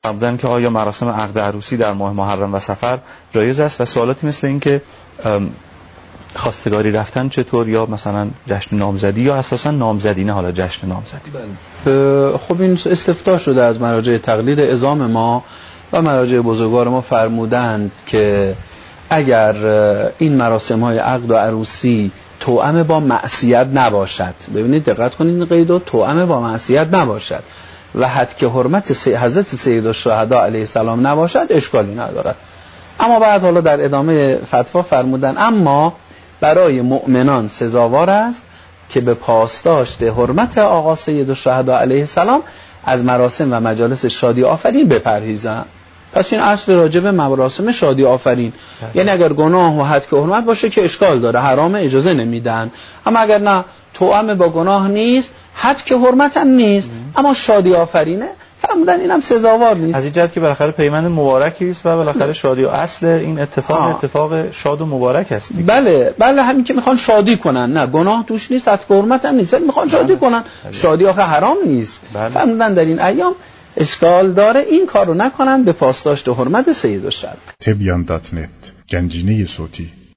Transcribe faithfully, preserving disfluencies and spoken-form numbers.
بودن که آیا مراسم عقد عروسی در ماه محرم و صفر جایز است و سوالاتی مثل این که خواستگاری رفتن چطور، یا مثلا جشن نامزدی، یا اساسا نامزدی نه حالا جشن نامزدی. بله. خب این استفتاء شده از مراجع تقلید عظام ما و مراجع بزرگوار ما فرمودند که اگر این مراسم های عقد و عروسی توأم با معصیت نباشد، ببینید دقت کنید این قیدو، توأم با معصیت نباشد و حد که حرمت سی حضرت سیدالشهدا علیه السلام نباشد، اشکالی ندارد. اما بعد حالا در ادامه فتوا فرمودن اما برای مؤمنان سزاوار است که به پاسداشت حرمت آقا سیدالشهدا علیه السلام از مراسم و مجالس شادی آفرین بپرهیزند. پس این اصل راجع به مراسم شادی آفرین، یعنی اگر گناه و حد که حرمت باشه که اشکال داره، حرام، اجازه نمیدن. اما اگر نه توأم با گناه نیست، حد که حرمت هم نیست، اما شادی آفرینه، فرمودن اینم سزاوار نیست. از این جهت که بالاخره پیوند مبارکی است و بالاخره شادی و اصل این اتفاق آه. اتفاق شاد و مبارک است. بله بله، همین که میخوان شادی کنن، نه گناه توش نیست، حد که حرمت هم نیست، میخوان شادی بله. کنن بله. شادی آخه حرام نیست. بله. فرمودن در این ایام اشکال داره این کارو نکنن به پاسداشت و حرمت سیدالشهدا. تبیان دات نت گنجینه صوتی